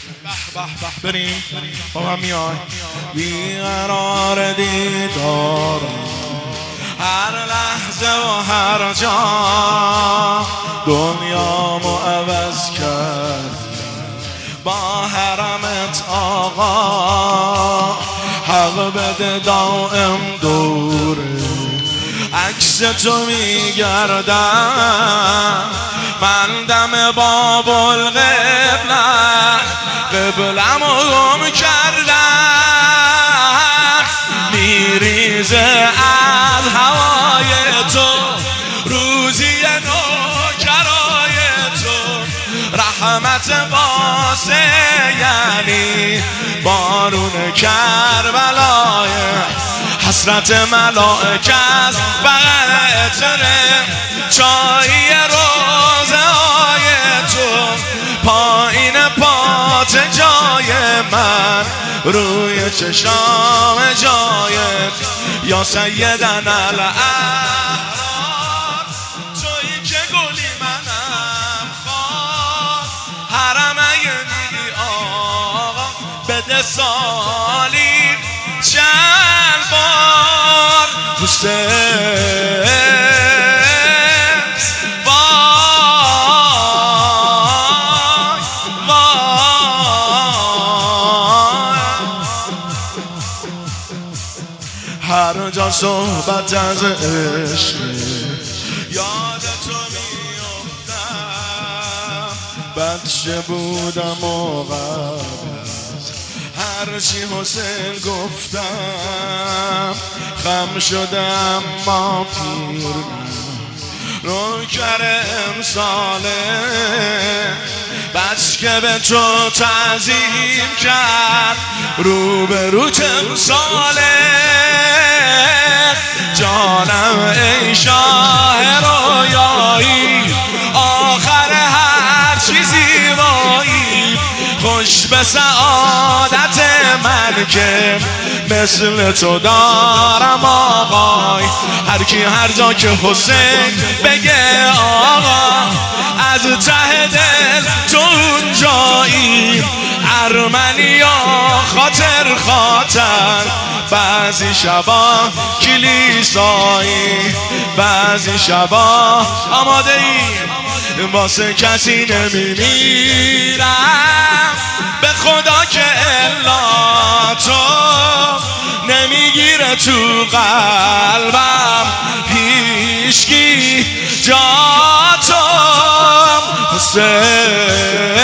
بریم با هم میای بیقرار دیدار هر لحظه و هر جا دنیامو عوض کرد با حرمت آقا حق بده دائم دوره عکس تو میگردم من دم باب القبله قبلم گم کردم میریزه از هوای تو روزی نوکرای تو رحمت واسه یعنی بارون کربلای حسرت ملائکه است فقط اتره چایی روزه های تو پایین پات جای من روی چشام جایت یا سیدن الاحرار تویی که گلی منم خواد حرمه دیدی آقا بده سالی چند بار حسین هر جا صحبت از عشق یاد تو میافتم بچه بودم و قبل هرچی حسین گفتم خم شدم ما پیر رو کر امساله بچه که به تو تعظیم کرد رو تمثاله جانم ای شاه رویایی آخر هر چیزی زیبایی خوش به سعادت من که مثل تو دارم آقای هر کی هر جا که حسین بگه آقا از ته دل تو اونجایی ارمنیا خاطر بعضی شبا کلیسایی بعضی شبا آماده ایم واسه کسی نمیمیرم به خدا که الا تو نمیگیره تو قلبم هیچکی جا تو حسین